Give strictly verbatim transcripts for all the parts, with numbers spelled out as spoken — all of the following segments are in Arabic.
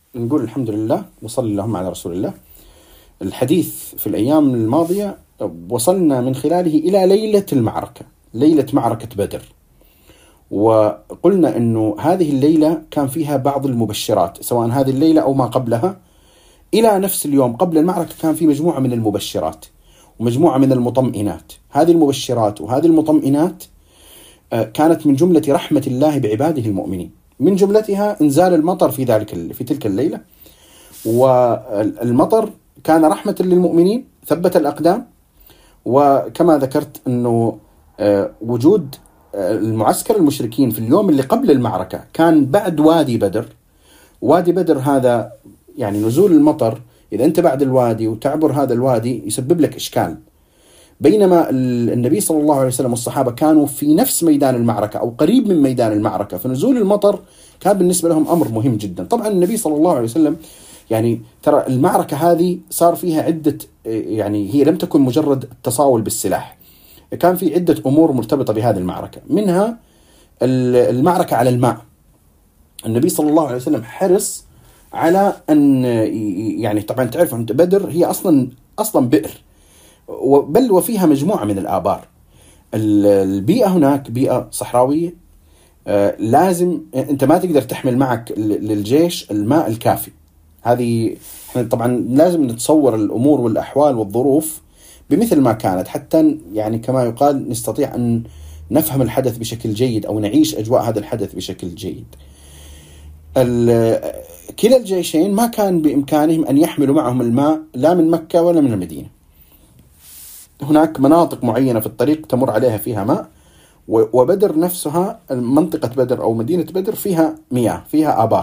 نقول الحمد لله وصلى اللهم على رسول الله. الحديث في الأيام الماضية وصلنا من خلاله إلى ليلة المعركة، ليلة معركة بدر، وقلنا أنه هذه الليلة كان فيها بعض المبشرات، سواء هذه الليلة أو ما قبلها. إلى نفس اليوم قبل المعركة كان في مجموعة من المبشرات ومجموعة من المطمئنات. هذه المبشرات وهذه المطمئنات كانت من جملة رحمة الله بعباده المؤمنين، من جملتها إنزال المطر في ذلك في تلك الليلة، والمطر كان رحمة للمؤمنين، ثبت الأقدام. وكما ذكرت أنه وجود المعسكر المشركين في اليوم اللي قبل المعركة كان بعد وادي بدر. وادي بدر هذا يعني نزول المطر، إذا أنت بعد الوادي وتعبر هذا الوادي يسبب لك إشكال، بينما النبي صلى الله عليه وسلم والصحابة كانوا في نفس ميدان المعركة أو قريب من ميدان المعركة، فنزول المطر كان بالنسبة لهم أمر مهم جدا. طبعا النبي صلى الله عليه وسلم يعني ترى المعركة هذه صار فيها عدة، يعني هي لم تكن مجرد التصاول بالسلاح، كان في عدة أمور مرتبطة بهذه المعركة، منها المعركة على الماء. النبي صلى الله عليه وسلم حرص على أن يعني طبعا تعرف أنت بدر هي أصلا أصلا بئر، بل وفيها مجموعة من الآبار. البيئة هناك بيئة صحراوية، لازم أنت ما تقدر تحمل معك للجيش الماء الكافي. هذه طبعا لازم نتصور الأمور والأحوال والظروف بمثل ما كانت، حتى يعني كما يقال نستطيع أن نفهم الحدث بشكل جيد أو نعيش أجواء هذا الحدث بشكل جيد. كلا الجيشين ما كان بإمكانهم أن يحملوا معهم الماء لا من مكة ولا من المدينة. هناك مناطق معينة في الطريق تمر عليها فيها ماء، وبدر نفسها منطقة بدر أو مدينة بدر فيها مياه، فيها آبار.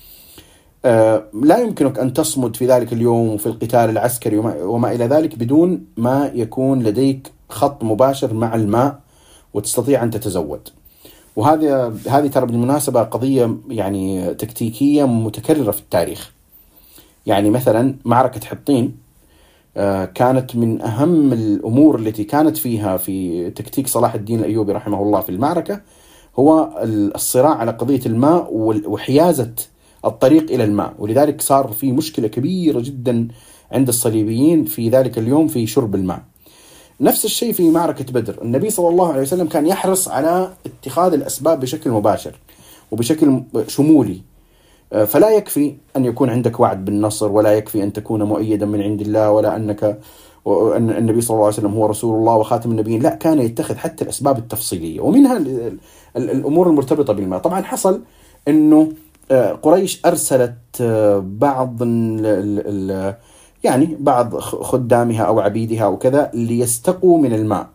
لا يمكنك أن تصمد في ذلك اليوم وفي القتال العسكري وما إلى ذلك بدون ما يكون لديك خط مباشر مع الماء وتستطيع أن تتزود. وهذا هذه ترى بالمناسبة قضية يعني تكتيكية متكررة في التاريخ. يعني مثلا معركة حطين كانت من أهم الأمور التي كانت فيها في تكتيك صلاح الدين الأيوبي رحمه الله في المعركة، هو الصراع على قضية الماء وحيازة الطريق إلى الماء. ولذلك صار في مشكلة كبيرة جدا عند الصليبيين في ذلك اليوم في شرب الماء. نفس الشيء في معركة بدر، النبي صلى الله عليه وسلم كان يحرص على اتخاذ الأسباب بشكل مباشر وبشكل شمولي. فلا يكفي أن يكون عندك وعد بالنصر، ولا يكفي أن تكون مؤيدا من عند الله، ولا أنك أن النبي صلى الله عليه وسلم هو رسول الله وخاتم النبيين. لا، كان يتخذ حتى الأسباب التفصيلية، ومنها الأمور المرتبطة بالماء. طبعا حصل أنه قريش أرسلت بعض ال ال يعني بعض خدامها أو عبيدها وكذا ليستقوا من الماء،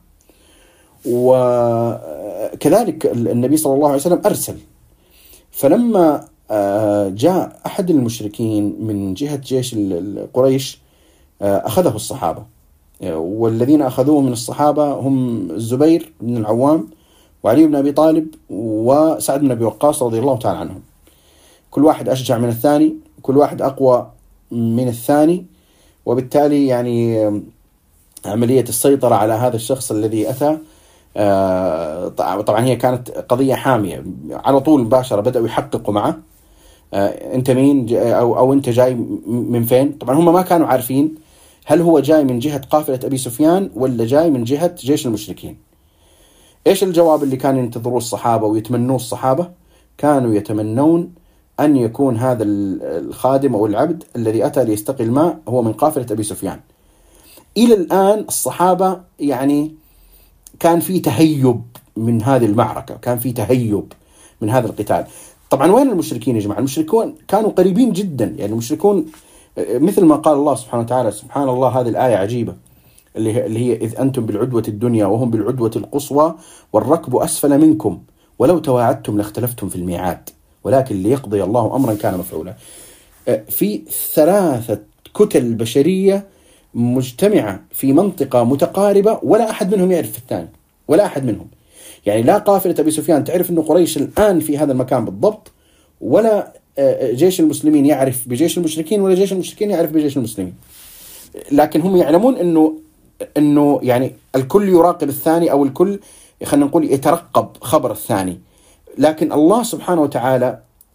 وكذلك النبي صلى الله عليه وسلم أرسل. فلما جاء أحد المشركين من جهة جيش قريش أخذه الصحابة، والذين أخذوه من الصحابة هم الزبير بن العوام وعلي بن أبي طالب وسعد بن أبي وقاص رضي الله تعالى عنهم. كل واحد أشجع من الثاني، كل واحد أقوى من الثاني، وبالتالي يعني عملية السيطرة على هذا الشخص الذي أتى طبعا هي كانت قضية حامية. على طول مباشرة بدأوا يحققوا معه، أنت مين أو, أو أنت جاي من فين. طبعا هم ما كانوا عارفين هل هو جاي من جهة قافلة أبي سفيان ولا جاي من جهة جيش المشركين. إيش الجواب اللي كانوا ينتظروه الصحابة ويتمنوه الصحابة؟ كانوا يتمنون أن يكون هذا الخادم أو العبد الذي أتى ليستقي الماء هو من قافلة أبي سفيان. إلى الآن الصحابة يعني كان في تهيب من هذه المعركة، كان في تهيب من هذا القتال. طبعا وين المشركين يا جماعة؟ المشركون كانوا قريبين جدا، يعني المشركون مثل ما قال الله سبحانه وتعالى، سبحان الله هذه الآية عجيبة اللي اللي هي إذ أنتم بالعدوة الدنيا وهم بالعدوة القصوى والركب أسفل منكم ولو تواعدتم لاختلفتم في الميعاد ولكن ليقضي الله أمرا كان مفعولا. في ثلاثة كتل بشرية مجتمعة في منطقة متقاربة، ولا أحد منهم يعرف الثاني، ولا أحد منهم. يعني لا قافلة أبي سفيان تعرف أنه قريش الآن في هذا المكان بالضبط، ولا جيش المسلمين يعرف بجيش المشركين، ولا جيش المشركين يعرف بجيش المسلمين. لكن هم يعلمون أنه أنه يعني الكل يراقب الثاني، أو الكل خلينا نقول يترقب خبر الثاني. لكن الله سبحانه وتعالى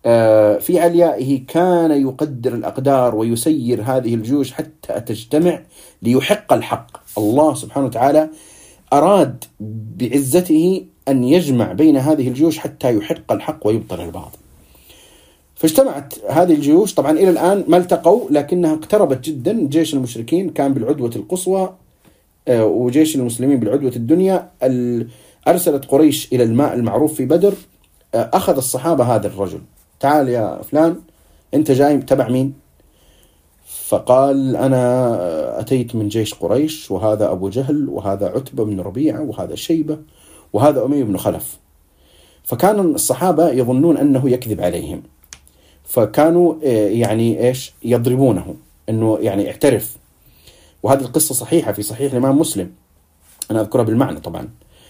في عليائه كان يقدر الأقدار ويسير هذه الجيوش حتى تجتمع ليحق الحق. الله سبحانه وتعالى أراد بعزته أن يجمع بين هذه الجيوش حتى يحق الحق ويبطل الباطل. فاجتمعت هذه الجيوش، طبعا إلى الآن ما التقوا لكنها اقتربت جدا. جيش المشركين كان بالعدوة القصوى وجيش المسلمين بالعدوة الدنيا. أرسلت قريش إلى الماء المعروف في بدر. أخذ الصحابة هذا الرجل، تعال يا فلان أنت جاي تبع مين؟ فقال أنا أتيت من جيش قريش، وهذا أبو جهل وهذا عتبة بن ربيعة وهذا شيبة وهذا أمية بن خلف. فكان الصحابة يظنون أنه يكذب عليهم، فكانوا يعني إيش يضربونه أنه يعني اعترف. وهذه القصة صحيحة في صحيح الإمام مسلم، أنا أذكرها بالمعنى طبعا.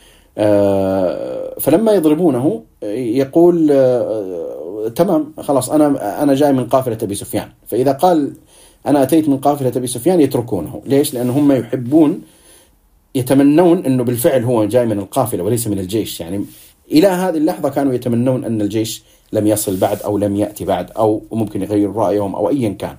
فلما يضربونه يقول تمام خلاص أنا أنا جاي من قافلة أبي سفيان. فإذا قال أنا أتيت من قافلة أبي سفيان يتركونه. ليش؟ لأنهم يحبون يتمنون أنه بالفعل هو جاي من القافلة وليس من الجيش. يعني إلى هذه اللحظة كانوا يتمنون أن الجيش لم يصل بعد أو لم يأتي بعد أو ممكن يغير رأيهم أو أيا كان.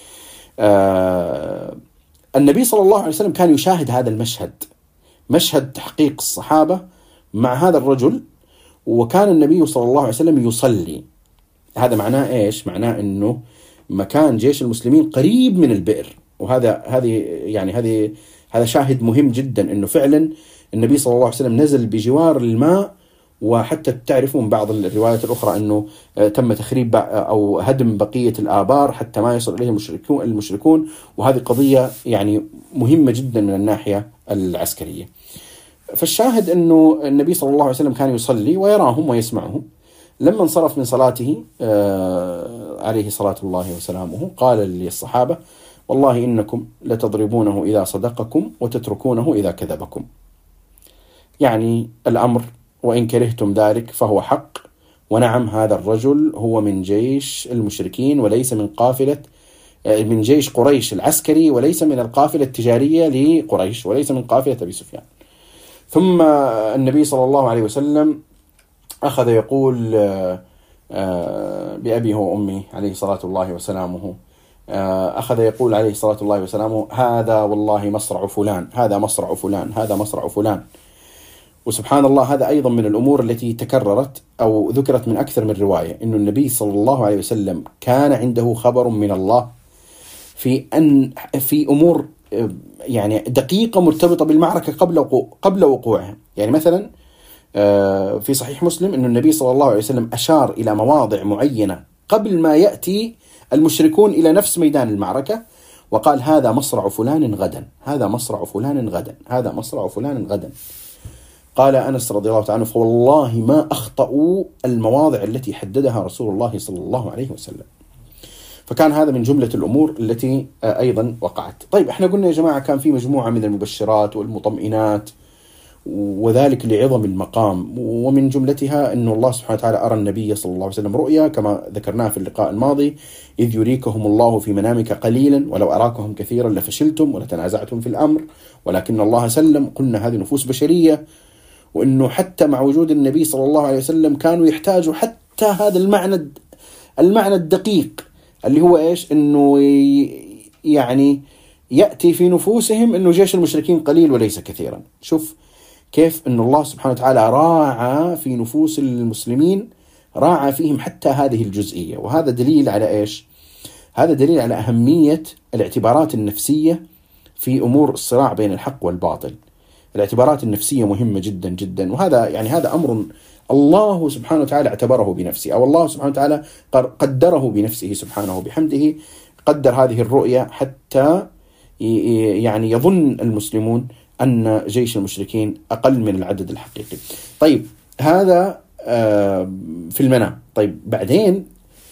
آه النبي صلى الله عليه وسلم كان يشاهد هذا المشهد، مشهد تحقيق الصحابة مع هذا الرجل، وكان النبي صلى الله عليه وسلم يصلي. هذا معناه إيش؟ معناه أنه مكان جيش المسلمين قريب من البئر، وهذا هذه يعني هذه هذا شاهد مهم جدا أنه فعلا النبي صلى الله عليه وسلم نزل بجوار الماء. وحتى تعرفون بعض الروايات الأخرى أنه تم تخريب أو هدم بقية الآبار حتى ما يصل إليه المشركون المشركون وهذه قضية يعني مهمة جدا من الناحية العسكرية. فالشاهد أنه النبي صلى الله عليه وسلم كان يصلي ويراهم ويسمعهم. لما انصرف من صلاته عليه صلاة الله وسلامه قال للصحابة والله إنكم لتضربونه إذا صدقكم وتتركونه إذا كذبكم. يعني الأمر وإن كرهتم ذلك فهو حق، ونعم هذا الرجل هو من جيش المشركين وليس من قافلة من جيش قريش العسكري وليس من القافلة التجارية لقريش وليس من قافلة أبي سفيان. ثم النبي صلى الله عليه وسلم أخذ يقول بأبي هو أمي عليه صلاة الله وسلامه، أخذ يقول عليه صلاة الله وسلامه هذا والله مصرع فلان، هذا مصرع فلان، هذا مصرع فلان. وسبحان الله هذا أيضا من الأمور التي تكررت أو ذكرت من أكثر من رواية، إنه النبي صلى الله عليه وسلم كان عنده خبر من الله في أن في أمور يعني دقيقة مرتبطة بالمعركة قبل وقوع قبل وقوعها. يعني مثلا في صحيح مسلم إنه النبي صلى الله عليه وسلم أشار إلى مواضع معينة قبل ما يأتي المشركون إلى نفس ميدان المعركة، وقال هذا مصرع فلان غدا، هذا مصرع فلان غدا، هذا مصرع فلان غدا. قال أنس رضي الله عنه فوالله ما أخطأوا المواضع التي حددها رسول الله صلى الله عليه وسلم. فكان هذا من جملة الأمور التي أيضا وقعت. طيب احنا قلنا يا جماعة كان في مجموعة من المبشرات والمطمئنات، وذلك لعظم المقام، ومن جملتها أن الله سبحانه وتعالى أرى النبي صلى الله عليه وسلم رؤيا كما ذكرناه في اللقاء الماضي، إذ يريكهم الله في منامك قليلا ولو أراكهم كثيرا لفشلتم ولتنازعتم في الأمر ولكن الله سلم. قلنا هذه نفوس بشرية، وأنه حتى مع وجود النبي صلى الله عليه وسلم كانوا يحتاجوا حتى هذا المعنى المعنى الدقيق اللي هو إيش؟ أنه يعني يأتي في نفوسهم أنه جيش المشركين قليل وليس كثيرا. شوف كيف أن الله سبحانه وتعالى راعى في نفوس المسلمين، راعى فيهم حتى هذه الجزئية. وهذا دليل على إيش؟ هذا دليل على أهمية الاعتبارات النفسية في أمور الصراع بين الحق والباطل. الاعتبارات النفسية مهمة جدا جدا، وهذا يعني هذا أمر الله سبحانه وتعالى اعتبره بنفسه، أو الله سبحانه وتعالى قدره بنفسه سبحانه وبحمده. قدر هذه الرؤية حتى يعني يظن المسلمون أن جيش المشركين أقل من العدد الحقيقي. طيب هذا في المنام. طيب بعدين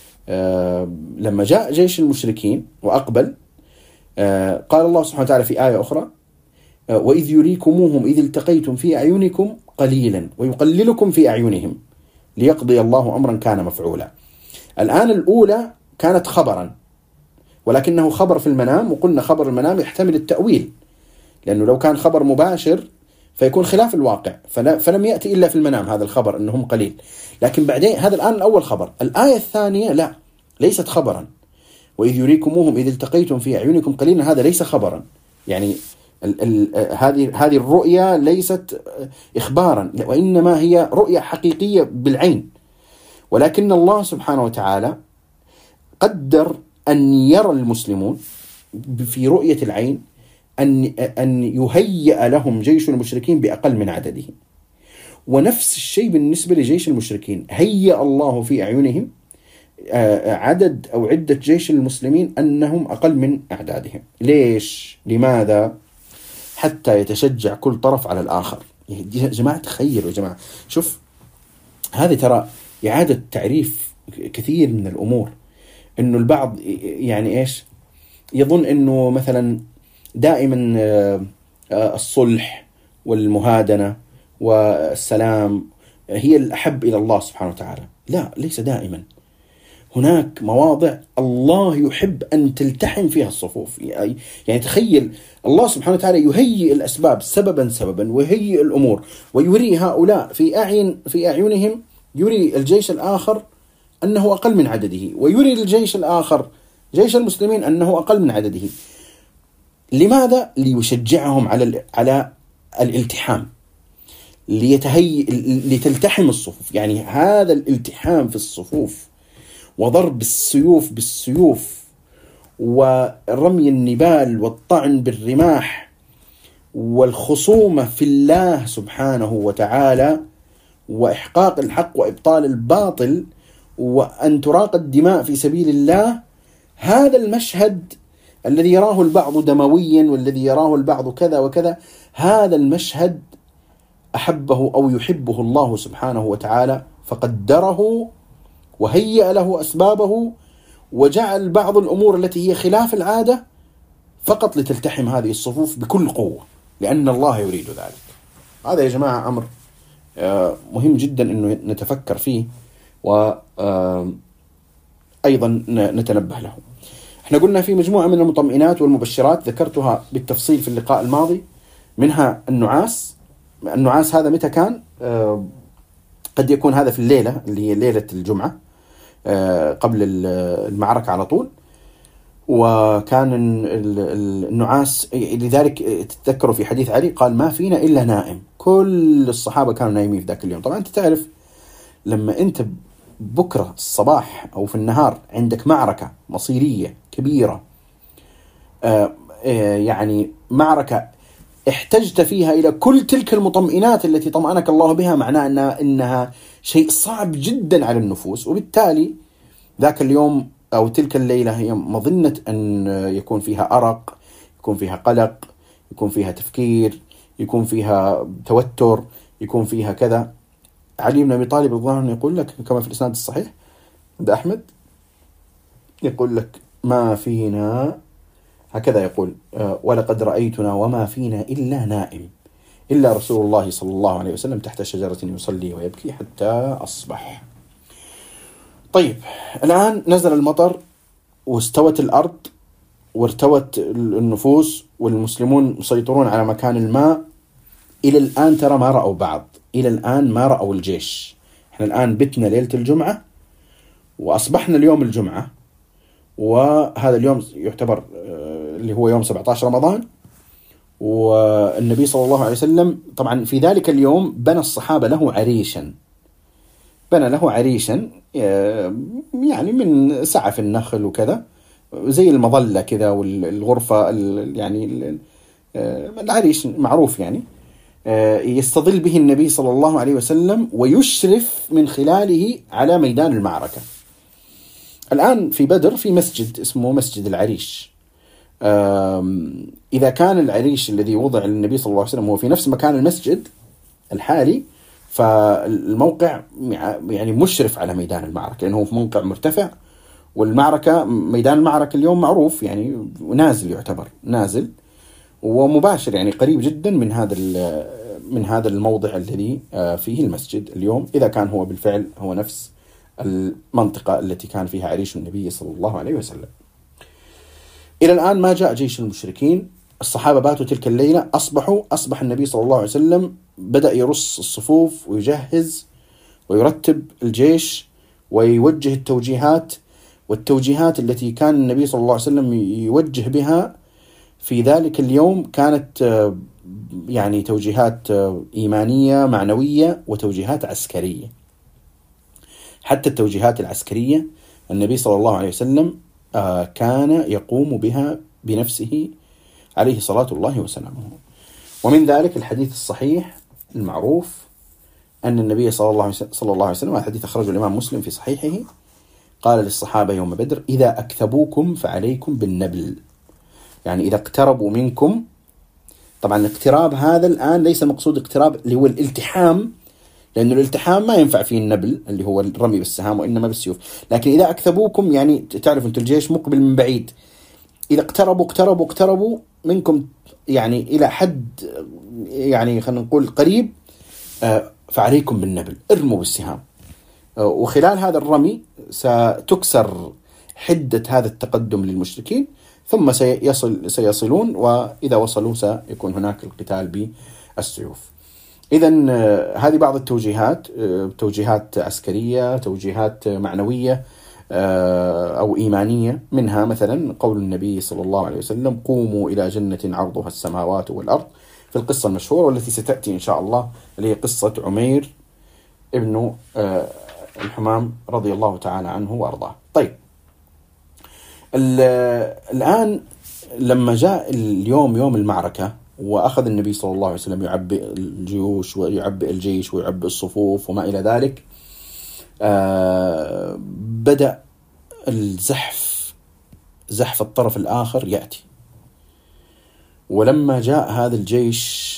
لما جاء جيش المشركين وأقبل، قال الله سبحانه وتعالى في آية أخرى وإذ يريكموهم إذ التقيتم في أعينكم قليلا ويقللكم في أعينهم ليقضي الله أمرا كان مفعولا. الآن الأولى كانت خبرا، ولكنه خبر في المنام، وقلنا خبر المنام يحتمل التأويل، لأنه لو كان خبر مباشر فيكون خلاف الواقع، فلم يأتي إلا في المنام هذا الخبر أنهم قليل. لكن بعدين هذا الآن الأول خبر. الآية الثانية لا، ليست خبرا. وإذ يريكموهم إذ التقيتم في أعينكم قليلا، هذا ليس خبرا. يعني ال ال هذه هذه الرؤيا ليست إخبارا، وإنما هي رؤيا حقيقية بالعين. ولكن الله سبحانه وتعالى قدر أن يرى المسلمون في رؤية العين أن أن يهيأ لهم جيش المشركين بأقل من عدده. ونفس الشيء بالنسبة لجيش المشركين، هيأ الله في أعينهم عدد أو عدة جيش المسلمين أنهم أقل من أعدادهم. ليش؟ لماذا؟ حتى يتشجع كل طرف على الآخر. يا جماعة تخيلوا يا جماعة، شوف هذه ترى إعادة تعريف كثير من الأمور. إنه البعض يعني إيش يظن إنه مثلا دائما الصلح والمهادنة والسلام هي الأحب إلى الله سبحانه وتعالى. لا، ليس دائما. هناك مواضع الله يحب أن تلتحم فيها الصفوف. يعني تخيل الله سبحانه وتعالى يهيئ الأسباب سببا سببا، ويهيئ الأمور، ويري هؤلاء في أعين في أعينهم، يري الجيش الآخر أنه أقل من عدده، ويري الجيش الآخر جيش المسلمين أنه أقل من عدده. لماذا؟ ليشجعهم على على الالتحام، ليتهيئ لتلتحم الصفوف. يعني هذا الالتحام في الصفوف وضرب السيوف بالسيوف ورمي النبال والطعن بالرماح والخصومة في الله سبحانه وتعالى وإحقاق الحق وإبطال الباطل وأن تراق الدماء في سبيل الله، هذا المشهد الذي يراه البعض دمويا والذي يراه البعض كذا وكذا، هذا المشهد أحبه أو يحبه الله سبحانه وتعالى، فقدره وهيأ له أسبابه، وجعل بعض الأمور التي هي خلاف العادة فقط لتلتحم هذه الصفوف بكل قوة، لأن الله يريد ذلك. هذا يا جماعة أمر مهم جدا أنه نتفكر فيه وأيضا نتنبه له. احنا قلنا في مجموعة من المطمئنات والمبشرات ذكرتها بالتفصيل في اللقاء الماضي، منها النعاس. النعاس هذا متى كان؟ قد يكون هذا في الليلة اللي هي ليلة الجمعة قبل المعركة على طول، وكان النعاس لذلك تتذكروا في حديث علي قال ما فينا إلا نائم. كل الصحابة كانوا نايمين في ذاك اليوم. طبعا أنت تعرف لما أنت بكرة الصباح أو في النهار عندك معركة مصيرية كبيرة، يعني معركة احتجت فيها إلى كل تلك المطمئنات التي طمأنك الله بها، معناه أنها, إنها شيء صعب جدا على النفوس. وبالتالي ذاك اليوم أو تلك الليلة هي مظنة أن يكون فيها أرق، يكون فيها قلق، يكون فيها تفكير، يكون فيها توتر، يكون فيها كذا. علي بن أبي طالب رضي الله عنه يقول لك كما في الإسناد الصحيح عند أحمد، يقول لك ما فينا هكذا يقول ولقد رأيتنا وما فينا إلا نائم إلا رسول الله صلى الله عليه وسلم تحت شجرة يصلي ويبكي حتى أصبح. طيب الآن نزل المطر واستوت الأرض وارتوت النفوس والمسلمون مسيطرون على مكان الماء. إلى الآن ترى ما رأوا بعض، إلى الآن ما رأوا الجيش. احنا الآن بتنا ليلة الجمعة وأصبحنا اليوم الجمعة، وهذا اليوم يعتبر اللي هو يوم سبعة عشر رمضان. والنبي صلى الله عليه وسلم طبعا في ذلك اليوم بنى الصحابة له عريشا، بنى له عريشا يعني من سعف النخل وكذا زي المظلة كذا، والغرفة يعني العريش معروف يعني يستظل به النبي صلى الله عليه وسلم ويشرف من خلاله على ميدان المعركة. الآن في بدر في مسجد اسمه مسجد العريش. إذا كان العريش الذي وضع للنبي صلى الله عليه وسلم هو في نفس مكان المسجد الحالي، فالموقع يعني مشرف على ميدان المعركة لأنه في موقع مرتفع، والمعركة ميدان المعركة اليوم معروف يعني نازل، يعتبر نازل ومباشر، يعني قريب جدا من هذا من هذا الموضع الذي فيه المسجد اليوم، إذا كان هو بالفعل هو نفس المنطقة التي كان فيها عريش النبي صلى الله عليه وسلم. إلى الآن ما جاء جيش المشركين الصحابة باتوا تلك الليلة، أصبحوا أصبح النبي صلى الله عليه وسلم بدأ يرص الصفوف ويجهز ويرتب الجيش ويوجه التوجيهات، والتوجيهات التي كان النبي صلى الله عليه وسلم يوجه بها في ذلك اليوم كانت يعني توجيهات إيمانية معنوية وتوجيهات عسكرية. حتى التوجيهات العسكرية النبي صلى الله عليه وسلم كان يقوم بها بنفسه عليه صلاة الله وسلامه. ومن ذلك الحديث الصحيح المعروف أن النبي صلى الله صلى الله عليه وسلم، الحديث أخرجه الإمام مسلم في صحيحه، قال للصحابة يوم بدر: إذا أكثبوكم فعليكم بالنبل. يعني إذا اقتربوا منكم، طبعا الاقتراب هذا الآن ليس مقصود اقتراب اللي هو الالتحام، لأنه الالتحام ما ينفع فيه النبل اللي هو الرمي بالسهام وإنما بالسيوف، لكن إذا أكثبوكم يعني تعرف أنتم الجيش مقبل من بعيد، إذا اقتربوا اقتربوا اقتربوا منكم يعني إلى حد يعني خلينا نقول قريب، فعليكم بالنبل، ارموا بالسهام. وخلال هذا الرمي ستكسر حدة هذا التقدم للمشركين، ثم سيصل سيصلون، وإذا وصلوا سيكون هناك القتال بالسيوف. إذن هذه بعض التوجيهات، توجيهات عسكرية، توجيهات معنوية أو إيمانية. منها مثلا قول النبي صلى الله عليه وسلم: قوموا إلى جنة عرضها السماوات والأرض، في القصة المشهورة والتي ستأتي إن شاء الله، اللي هي قصة عمير ابن الحمام رضي الله تعالى عنه وأرضاه. طيب، الآن لما جاء اليوم يوم المعركة وأخذ النبي صلى الله عليه وسلم يعبئ الجيوش ويعبئ الجيش ويعبئ الصفوف وما إلى ذلك، آه بدأ الزحف، زحف الطرف الآخر يأتي. ولما جاء هذا الجيش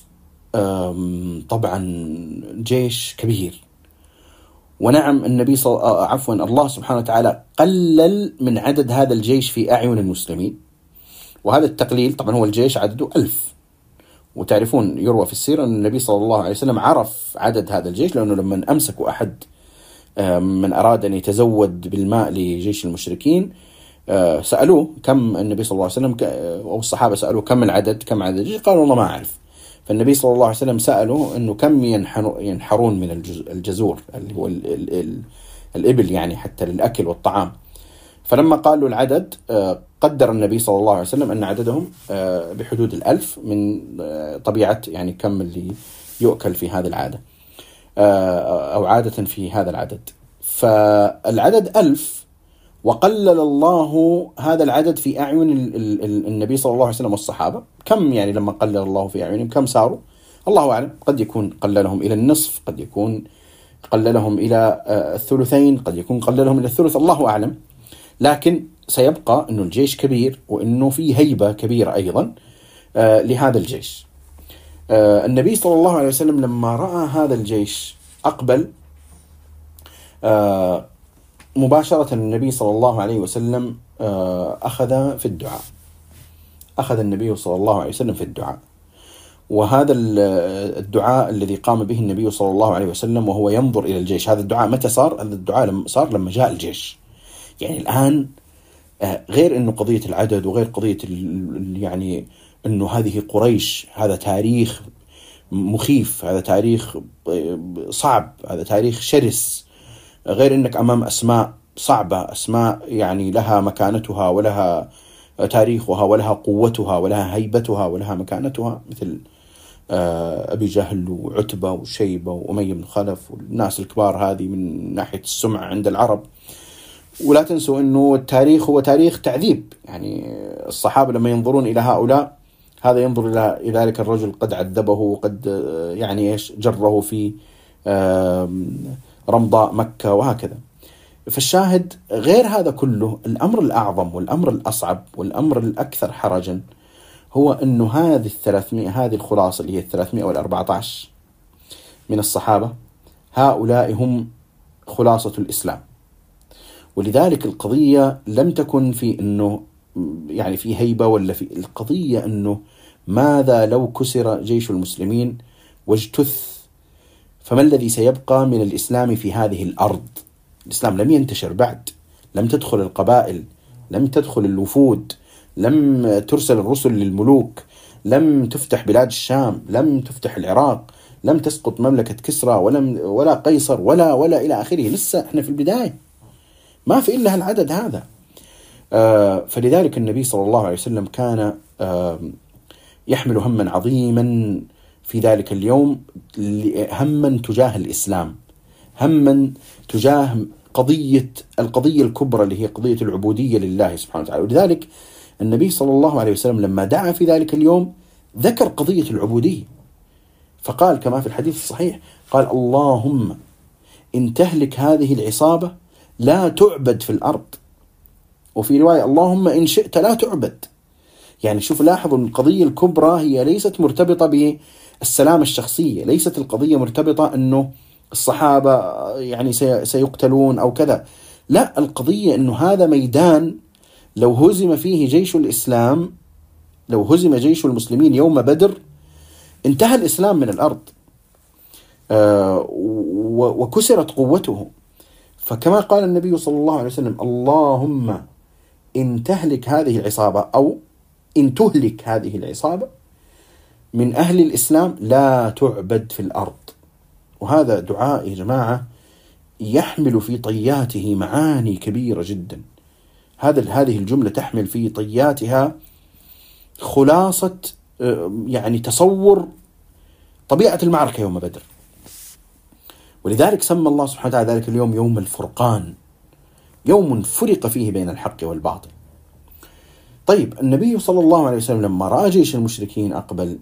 طبعا جيش كبير، ونعم النبي صلى عفوا الله سبحانه وتعالى قلل من عدد هذا الجيش في أعين المسلمين، وهذا التقليل طبعا هو الجيش عدده ألف. وتعرفون يروى في السيرة أن النبي صلى الله عليه وسلم عرف عدد هذا الجيش، لأنه لما أمسكوا أحد من أراد أن يتزود بالماء لجيش المشركين سألوه كم، النبي صلى الله عليه وسلم أو الصحابة سألوه كم العدد، كم عدد الجيش، قالوا والله ما أعرف. فالنبي صلى الله عليه وسلم سأله أنه كم ينحرون من الجزور اللي هو ال ال ال الإبل يعني حتى للأكل والطعام. فلما قالوا العدد قدر النبي صلى الله عليه وسلم أن عددهم بحدود الألف، من طبيعة يعني كم اللي يؤكل في هذه العادة أو عادة في هذا العدد. فالعدد ألف، وقلل الله هذا العدد في أعين النبي صلى الله عليه وسلم والصحابة. كم يعني لما قلل الله في أعينهم كم صاروا؟ الله أعلم، قد يكون قللهم إلى النصف، قد يكون قللهم إلى الثلثين، قد يكون قللهم إلى الثلث، الله أعلم. لكن سيبقى أنه الجيش كبير، وأنه فيه هيبة كبيرة أيضا لهذا الجيش. النبي صلى الله عليه وسلم لما رأى هذا الجيش أقبل مباشرة، النبي صلى الله عليه وسلم أخذ في الدعاء، أخذ النبي صلى الله عليه وسلم في الدعاء. وهذا الدعاء الذي قام به النبي صلى الله عليه وسلم وهو ينظر إلى الجيش، هذا الدعاء متى صار؟ هذا الدعاء صار لما جاء الجيش. يعني الآن غير أنه قضية العدد، وغير قضية يعني أنه هذه قريش، هذا تاريخ مخيف، هذا تاريخ صعب، هذا تاريخ شرس، غير أنك أمام أسماء صعبة، أسماء يعني لها مكانتها ولها تاريخها ولها قوتها ولها هيبتها ولها مكانتها، مثل أبي جهل وعتبة وشيبة وأمية بن خلف والناس الكبار هذه من ناحية السمعة عند العرب. ولا تنسوا أنه التاريخ هو تاريخ تعذيب، يعني الصحابة لما ينظرون إلى هؤلاء، هذا ينظر إلى ذلك الرجل قد عذبه وقد يعني إيش جره في رمضاء مكة وهكذا. فالشاهد غير هذا كله، الأمر الأعظم والأمر الأصعب والأمر الأكثر حرجا هو أنه هذه الثلاثمائة، هذه الخلاصة اللي هي الثلاثمائة والأربعة عشر من الصحابة، هؤلاء هم خلاصة الإسلام. ولذلك القضية لم تكن في أنه يعني في هيبة، ولا في القضية أنه ماذا لو كسر جيش المسلمين واجتث، فما الذي سيبقى من الإسلام في هذه الأرض؟ الإسلام لم ينتشر بعد، لم تدخل القبائل، لم تدخل الوفود، لم ترسل الرسل للملوك، لم تفتح بلاد الشام، لم تفتح العراق، لم تسقط مملكة كسرى ولم ولا قيصر ولا ولا إلى آخره. لسه احنا في البداية، ما في إلا هالعدد هذا. آه فلذلك النبي صلى الله عليه وسلم كان آه يحمل هما عظيما في ذلك اليوم، هما تجاه الإسلام، هما تجاه قضية القضية الكبرى اللي هي قضية العبودية لله سبحانه وتعالى. ولذلك النبي صلى الله عليه وسلم لما دعا في ذلك اليوم ذكر قضية العبودية، فقال كما في الحديث الصحيح، قال: اللهم إن تهلك هذه العصابة لا تعبد في الأرض. وفي رواية: اللهم إن شئت لا تعبد. يعني شوف، لاحظوا القضية الكبرى هي ليست مرتبطة بالسلامة الشخصية، ليست القضية مرتبطة أنه الصحابة يعني سيقتلون أو كذا، لا، القضية أنه هذا ميدان لو هزم فيه جيش الإسلام، لو هزم جيش المسلمين يوم بدر انتهى الإسلام من الأرض آه وكسرت قوته. فكما قال النبي صلى الله عليه وسلم: اللهم إن تهلك هذه العصابة أو إن تهلك هذه العصابة من أهل الإسلام لا تعبد في الأرض. وهذا دعاء يا جماعة يحمل في طياته معاني كبيرة جدا. هذا هذه الجملة تحمل في طياتها خلاصة يعني تصور طبيعة المعركة يوم بدر. ولذلك سمى الله سبحانه وتعالى ذلك اليوم يوم الفرقان، يوم فرق فيه بين الحق والباطل. طيب، النبي صلى الله عليه وسلم لما رأى جيش المشركين أقبل،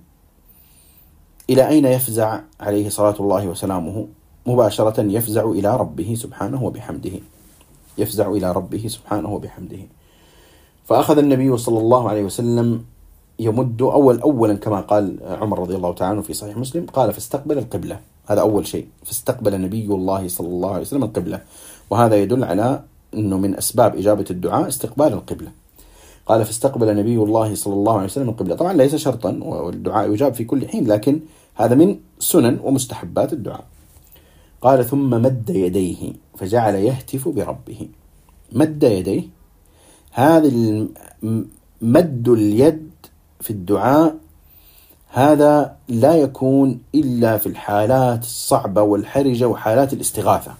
إلى أين يفزع عليه صلاة الله وسلامه؟ مباشرة يفزع إلى ربه سبحانه وبحمده، يفزع إلى ربه سبحانه وبحمده. فأخذ النبي صلى الله عليه وسلم يمد أول أولا كما قال عمر رضي الله تعالى عنه في صحيح مسلم، قال: فاستقبل القبلة. هذا أول شيء، فاستقبل نبي الله صلى الله عليه وسلم القبلة، وهذا يدل على أنه من أسباب إجابة الدعاء استقبال القبلة. قال: فاستقبل نبي الله صلى الله عليه وسلم القبلة. طبعا ليس شرطا، والدعاء يجاب في كل حين، لكن هذا من سنن ومستحبات الدعاء. قال: ثم مد يديه فجعل يهتف بربه. مد يديه، هذا مد اليد في الدعاء هذا لا يكون إلا في الحالات الصعبة والحرجة وحالات الاستغاثة،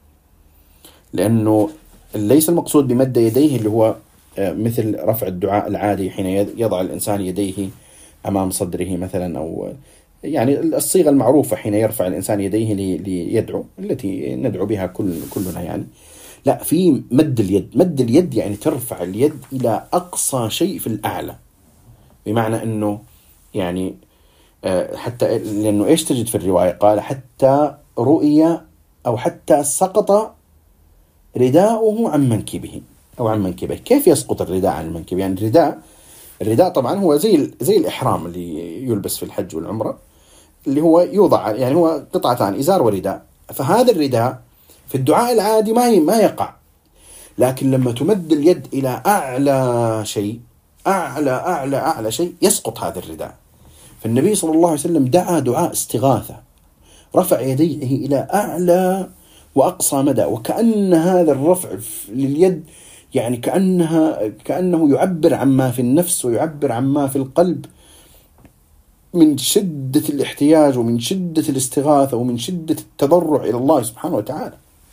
لأنه ليس المقصود بمد يديه اللي هو مثل رفع الدعاء العادي حين يضع الإنسان يديه أمام صدره مثلا، أو يعني الصيغة المعروفة حين يرفع الإنسان يديه ليدعو التي ندعو بها كل كلنا يعني. لا، في مد اليد. مد اليد يعني ترفع اليد إلى أقصى شيء في الأعلى، بمعنى أنه يعني حتى لأنه إيش تجد في الرواية؟ قال: حتى رؤية أو حتى سقط رداؤه عن منكبه أو عن منكبه. كيف يسقط الرداء عن المنكب؟ يعني الرداء الرداء طبعا هو زي زي الإحرام اللي يلبس في الحج والعمرة، اللي هو يوضع يعني هو قطعتان، إزار ورداء. فهذا الرداء في الدعاء العادي ما ما يقع، لكن لما تمد اليد إلى أعلى شيء، أعلى أعلى أعلى شيء، يسقط هذا الرداء. فالنبي صلى الله عليه وسلم دعا دعاء استغاثة، رفع يديه إلى أعلى وأقصى مدى، وكأن هذا الرفع لليد يعني كأنها كأنه يعبر عما في النفس ويعبر عما في القلب من شدة الاحتياج ومن شدة الاستغاثة ومن شدة التضرع إلى الله سبحانه وتعالى.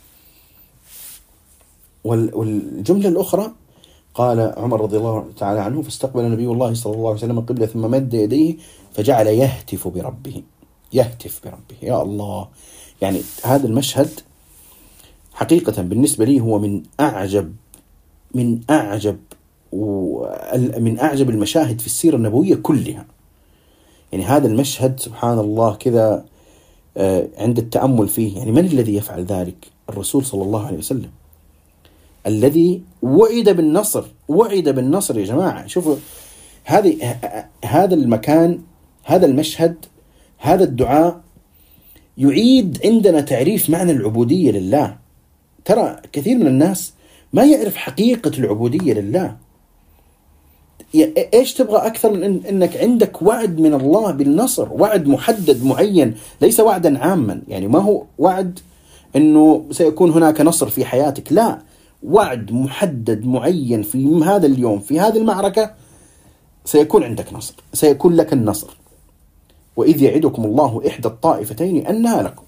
والجملة الأخرى قال عمر رضي الله تعالى عنه: فاستقبل نبي الله صلى الله عليه وسلم القبلة ثم مد يديه فجعل يهتف بربه. يهتف بربه، يا الله! يعني هذا المشهد حقيقة بالنسبة لي هو من أعجب من أعجب ومن أعجب المشاهد في السيرة النبوية كلها. يعني هذا المشهد سبحان الله كذا عند التأمل فيه، يعني من الذي يفعل ذلك؟ الرسول صلى الله عليه وسلم الذي وعد بالنصر. وعد بالنصر يا جماعة. شوفوا هذه هذا المكان، هذا المشهد، هذا الدعاء يعيد عندنا تعريف معنى العبودية لله. ترى كثير من الناس ما يعرف حقيقة العبودية لله. إيش تبغى أكثر من إن إنك عندك وعد من الله بالنصر، وعد محدد معين، ليس وعدا عاما. يعني ما هو وعد إنه سيكون هناك نصر في حياتك، لا، وعد محدد معين في هذا اليوم، في هذه المعركة سيكون عندك نصر، سيكون لك النصر. وإذ يعدكم الله إحدى الطائفتين أنها لكم.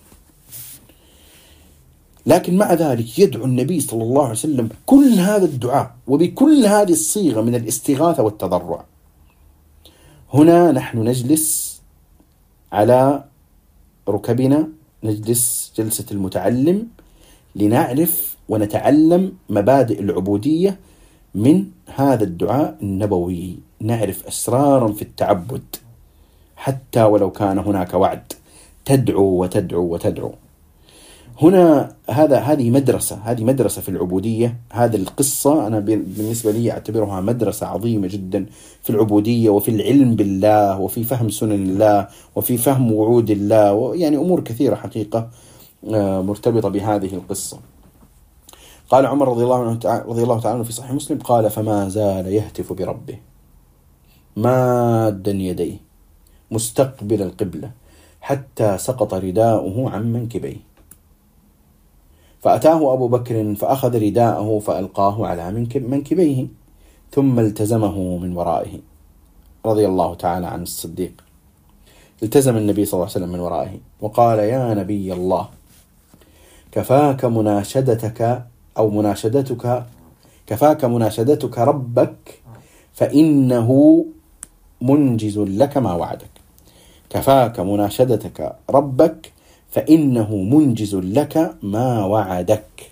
لكن مع ذلك يدعو النبي صلى الله عليه وسلم كل هذا الدعاء وبكل هذه الصيغة من الاستغاثة والتضرع. هنا نحن نجلس على ركبنا، نجلس جلسة المتعلم لنعرف ونتعلم مبادئ العبودية من هذا الدعاء النبوي، نعرف أسرارا في التعبد حتى ولو كان هناك وعد، تدعو وتدعو وتدعو. هنا هذا هذه مدرسة، هذه مدرسة في العبودية. هذه القصة أنا بالنسبة لي أعتبرها مدرسة عظيمة جدا في العبودية وفي العلم بالله وفي فهم سنن الله وفي فهم وعود الله، ويعني أمور كثيرة حقيقة مرتبطة بهذه القصة. قال عمر رضي الله عنه رضي الله تعالى عنه في صحيح مسلم قال: فما زال يهتف بربه مادا يديه مستقبل القبلة حتى سقط رداؤه عن منكبيه، فأتاه أبو بكر فأخذ رداءه فألقاه على منكبيه ثم التزمه من ورائه. رضي الله تعالى عن الصديق، التزم النبي صلى الله عليه وسلم من ورائه وقال: يا نبي الله، كفاك مناشدتك أو مناشدتك كفاك مناشدتك ربك فإنه منجز لك ما وعدك. كفاك مناشدتك ربك فإنه منجز لك ما وعدك.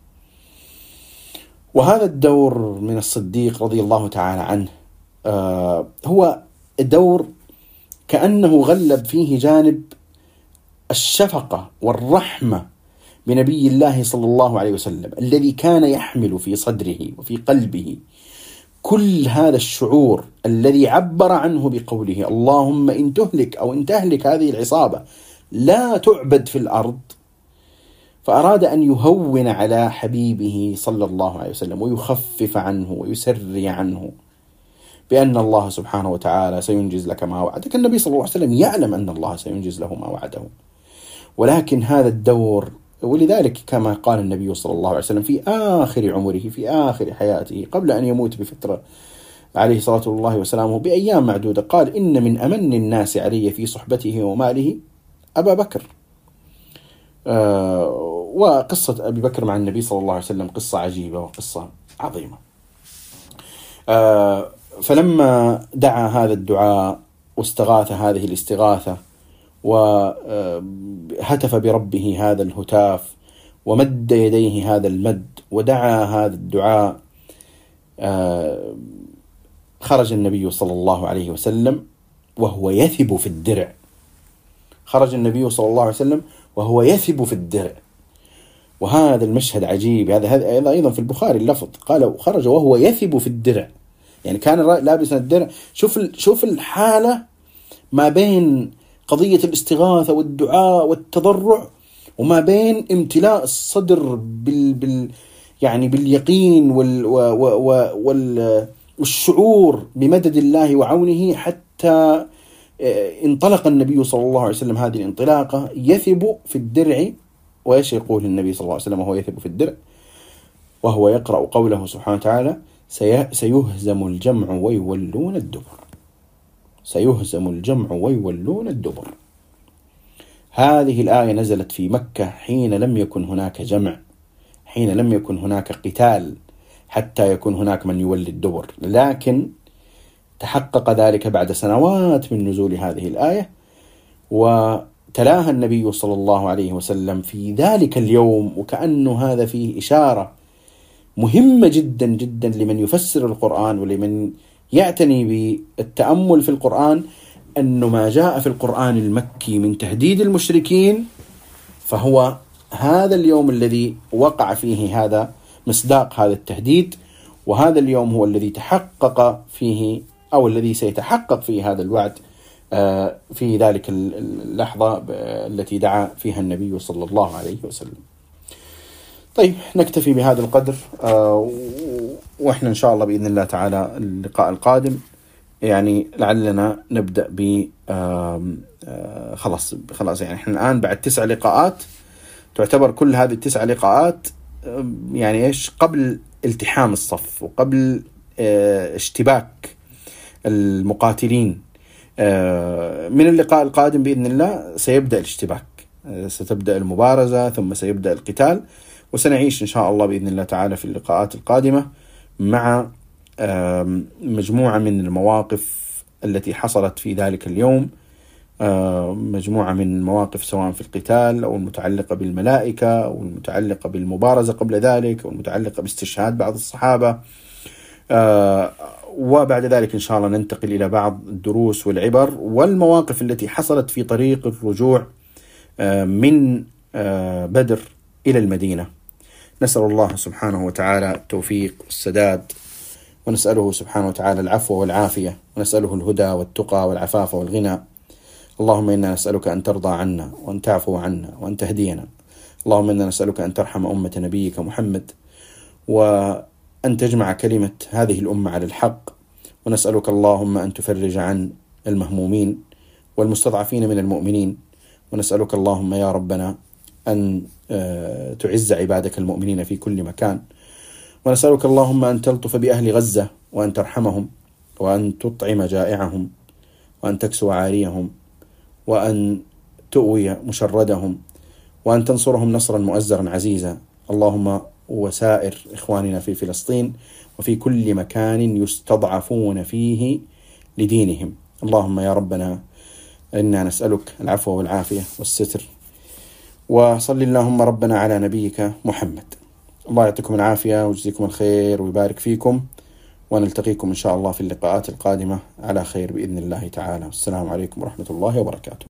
وهذا الدور من الصديق رضي الله تعالى عنه آه هو الدور كأنه غلب فيه جانب الشفقة والرحمة بنبي الله صلى الله عليه وسلم، الذي كان يحمل في صدره وفي قلبه كل هذا الشعور الذي عبر عنه بقوله: اللهم إن تهلك أو إن تهلك هذه العصابة لا تعبد في الأرض. فأراد أن يهون على حبيبه صلى الله عليه وسلم ويخفف عنه ويسري عنه بأن الله سبحانه وتعالى سينجز لك ما وعدك. النبي صلى الله عليه وسلم يعلم أن الله سينجز له ما وعده، ولكن هذا الدور، ولذلك كما قال النبي صلى الله عليه وسلم في آخر عمره في آخر حياته قبل أن يموت بفترة عليه صلاة الله وسلامه بأيام معدودة، قال: إن من أمن الناس علي في صحبته وماله أبا بكر. آه وقصة أبي بكر مع النبي صلى الله عليه وسلم قصة عجيبة وقصة عظيمة. آه فلما دعا هذا الدعاء واستغاث هذه الاستغاثة وهتف بربه هذا الهتاف ومد يديه هذا المد ودعا هذا الدعاء، آه خرج النبي صلى الله عليه وسلم وهو يثب في الدرع. خرج النبي صلى الله عليه وسلم وهو يثب في الدرع، وهذا المشهد عجيب. هذا هذا أيضا في البخاري اللفظ، قال: خرج وهو يثب في الدرع، يعني كان لابسا الدرع. شوف شوف الحالة ما بين قضية الاستغاثة والدعاء والتضرع وما بين امتلاء الصدر بال بال يعني باليقين وال وال والشعور بمدد الله وعونه، حتى انطلق النبي صلى الله عليه وسلم هذه الانطلاقة يثب في الدرع. وإيش يقول النبي صلى الله عليه وسلم وهو يثب في الدرع وهو يقرأ قوله سبحانه وتعالى: سيهزم الجمع ويولون الدبر. سيهزم الجمع ويولون الدبر. هذه الآية نزلت في مكة حين لم يكن هناك جمع، حين لم يكن هناك قتال حتى يكون هناك من يولي الدبر، لكن تحقق ذلك بعد سنوات من نزول هذه الآية، وتلاها النبي صلى الله عليه وسلم في ذلك اليوم. وكأنه هذا فيه إشارة مهمة جدا جدا لمن يفسر القرآن ولمن يعتني بالتأمل في القرآن، أنه ما جاء في القرآن المكي من تهديد المشركين فهو هذا اليوم الذي وقع فيه هذا مصداق هذا التهديد، وهذا اليوم هو الذي تحقق فيه أو الذي سيتحقق فيه هذا الوعد في ذلك اللحظة التي دعا فيها النبي صلى الله عليه وسلم. طيب، نكتفي بهذا القدر، وإحنا إن شاء الله بإذن الله تعالى اللقاء القادم يعني لعلنا نبدأ ب خلاص خلاص يعني إحنا الآن بعد تسع لقاءات، تعتبر كل هذه التسع لقاءات يعني إيش قبل التحام الصف وقبل اشتباك المقاتلين. من اللقاء القادم بإذن الله سيبدأ الاشتباك، ستبدأ المبارزة ثم سيبدأ القتال، وسنعيش إن شاء الله بإذن الله تعالى في اللقاءات القادمة مع مجموعة من المواقف التي حصلت في ذلك اليوم، مجموعة من المواقف سواء في القتال أو المتعلقة بالملائكة أو المتعلقة بالمبارزة قبل ذلك أو المتعلقة باستشهاد بعض الصحابة، وبعد ذلك إن شاء الله ننتقل إلى بعض الدروس والعبر والمواقف التي حصلت في طريق الرجوع من بدر إلى المدينة. نسأل الله سبحانه وتعالى التوفيق والسداد، ونسأله سبحانه وتعالى العفو والعافية، ونسأله الهدى والتقى والعفاف والغنى. اللهم إنا نسألك أن ترضى عنا وأن تعفو عنا وأن تهدينا. اللهم إنا نسألك أن ترحم أمة نبيك محمد وأن تجمع كلمة هذه الأمة على الحق، ونسألك اللهم أن تفرج عن المهمومين والمستضعفين من المؤمنين، ونسألك اللهم يا ربنا أن تعز عبادك المؤمنين في كل مكان، ونسألك اللهم أن تلطف بأهل غزة وأن ترحمهم وأن تطعم جائعهم وأن تكسو عاريهم وأن تؤوي مشردهم وأن تنصرهم نصرا مؤزرا عزيزا. اللهم وسائر إخواننا في فلسطين وفي كل مكان يستضعفون فيه لدينهم. اللهم يا ربنا إنا نسألك العفو والعافية والستر، وصل اللهم ربنا على نبيك محمد. الله يعطيكم العافية ويجزيكم الخير ويبارك فيكم، ونلتقيكم إن شاء الله في اللقاءات القادمة على خير بإذن الله تعالى. السلام عليكم ورحمة الله وبركاته.